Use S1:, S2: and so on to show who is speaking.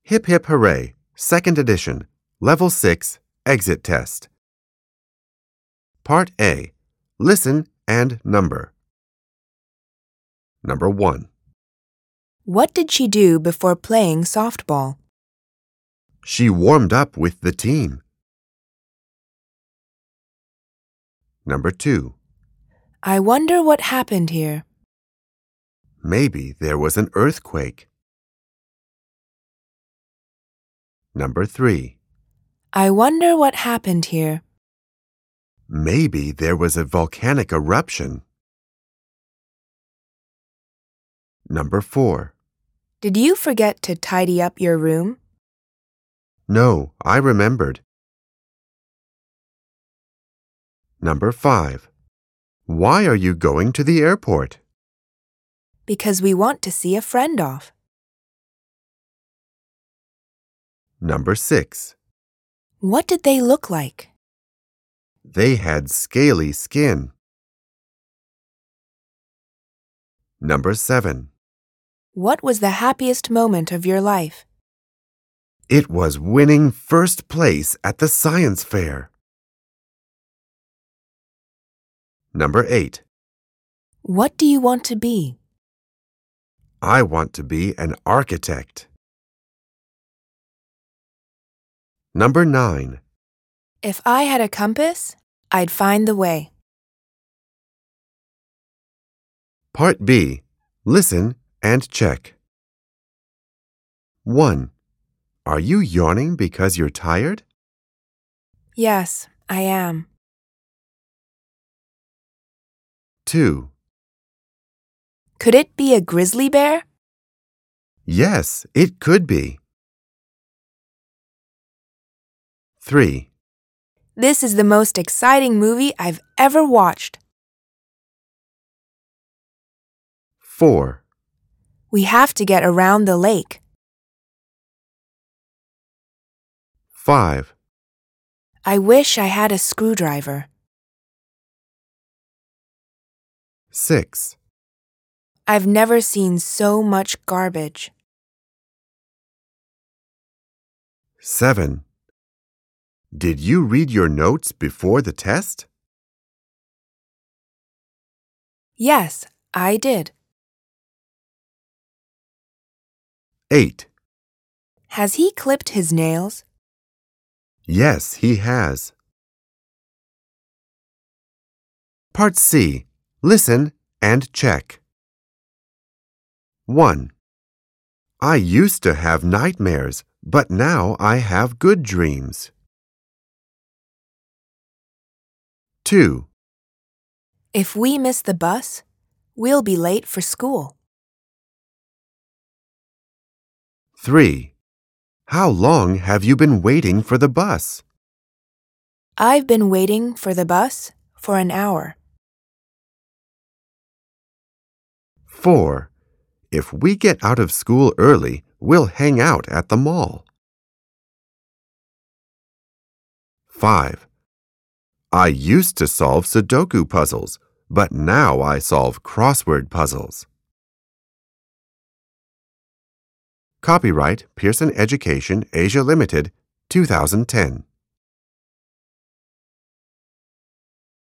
S1: Hip Hip Hooray, Second Edition, Level 6, Exit Test. Part A. Listen and number. Number 1.
S2: What did she do before playing softball?
S1: She warmed up with the team. Number 2.
S2: I wonder what happened here.
S1: Maybe there was an earthquake. Number 3.
S2: I wonder what happened here.
S1: Maybe there was a volcanic eruption. Number 4.
S2: Did you forget to tidy up your room?
S1: No, I remembered. Number 5. Why are you going to the airport?
S2: Because we want to see a friend off.
S1: Number 6.
S2: What did they look like?
S1: They had scaly skin. Number 7.
S2: What was the happiest moment of your life?
S1: It was winning first place at the science fair. Number 8.
S2: What do you want to be?
S1: I want to be an architect. Number 9.
S2: If I had a compass, I'd find the way.
S1: Part B. Listen and check. 1. Are you yawning because you're tired?
S2: Yes, I am.
S1: 2.
S2: Could it be a grizzly bear?
S1: Yes, it could be. 3.
S2: This is the most exciting movie I've ever watched.
S1: 4.
S2: We have to get around the lake.
S1: 5.
S2: I wish I had a screwdriver.
S1: 6.
S2: I've never seen so much garbage.
S1: 7. Did you read your notes before the test?
S2: Yes, I did.
S1: 8.
S2: Has he clipped his nails?
S1: Yes, he has. Part C. Listen and check. 1. I used to have nightmares, but now I have good dreams. 2.
S2: If we miss the bus, we'll be late for school.
S1: 3. How long have you been waiting for the bus?
S2: I've been waiting for the bus for an hour.
S1: 4. If we get out of school early, we'll hang out at the mall. 5. I used to solve Sudoku puzzles, but now I solve crossword puzzles. Copyright Pearson Education Asia Limited, 2010.